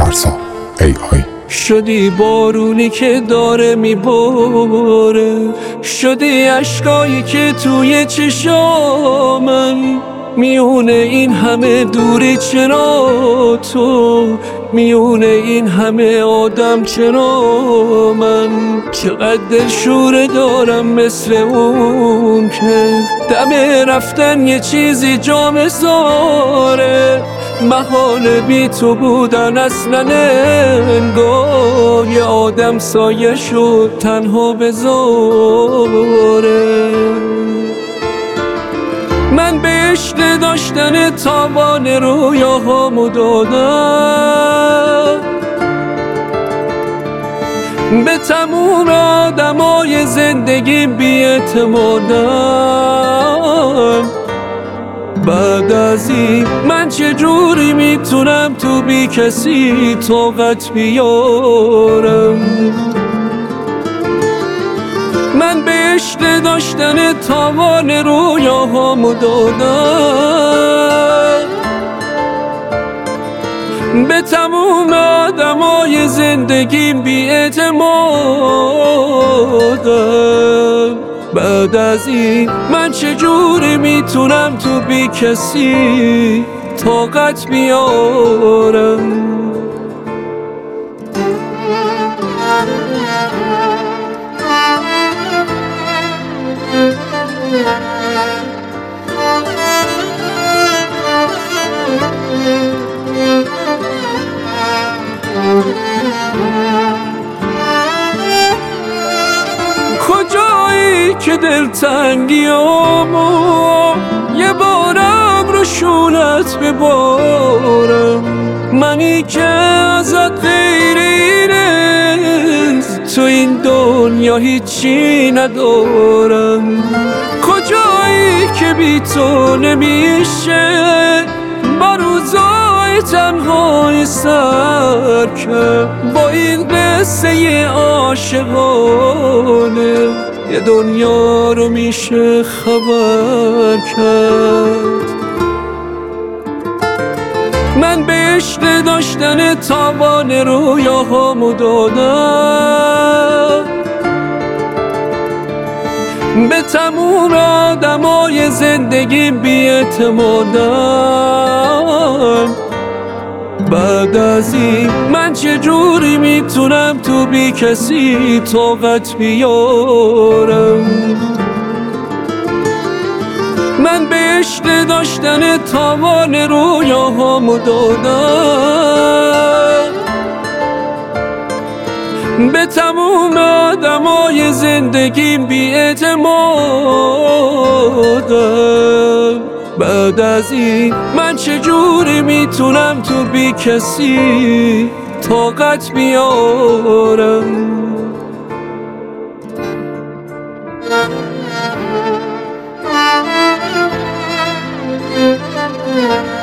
ترسا AI. شدی بارونی که داره میباره، شدی اشکایی که توی چشامن میونه این همه دوری. چرا تو میونه این همه آدم؟ چرا من چقدر دلشوره دارم مثل اون که دم رفتن یه چیزی جا بذاره. محال بی تو بودن اصلا انگار یه آدم سایه شد تنها بذاره. من بهشت داشتن تاوان رویاهامو دادم به تموم آدمای زندگی بی‌اعتمادم. بعد از این من چجوری میتونم تو بی کسی طاقت بیارم؟ من بهشت داشتن تاوان رویاهامو دادم به تموم آدمای زندگیم بی‌اعتمادم. بعد از این من چجوری میتونم تو بی کسی طاقت بیارم؟ کجایی که دلتنگیامو یه بارم رو شونت ببارم؟ منی که ازت غیر اینه تو این دنیا هیچی ندارم. کجایی که بی تو نمیشه با روزای تنهای سر کرد؟ با این قصه عاشقانه یه دنیا رو میشه خبر کرد. من بهشت داشتن تاوان رویاهامو دادم به تموم آدمای زندگی بی‌اعتمادم. بعد از این من چجوری میتونم تو بی کسی طاقت بیارم؟ من بهشت داشتن تاوان رویاهامو دادم به تموم آدمای زندگیم بی‌اعتمادم. بعد از این من چجوری میتونم تو بی کسی طاقت بیارم؟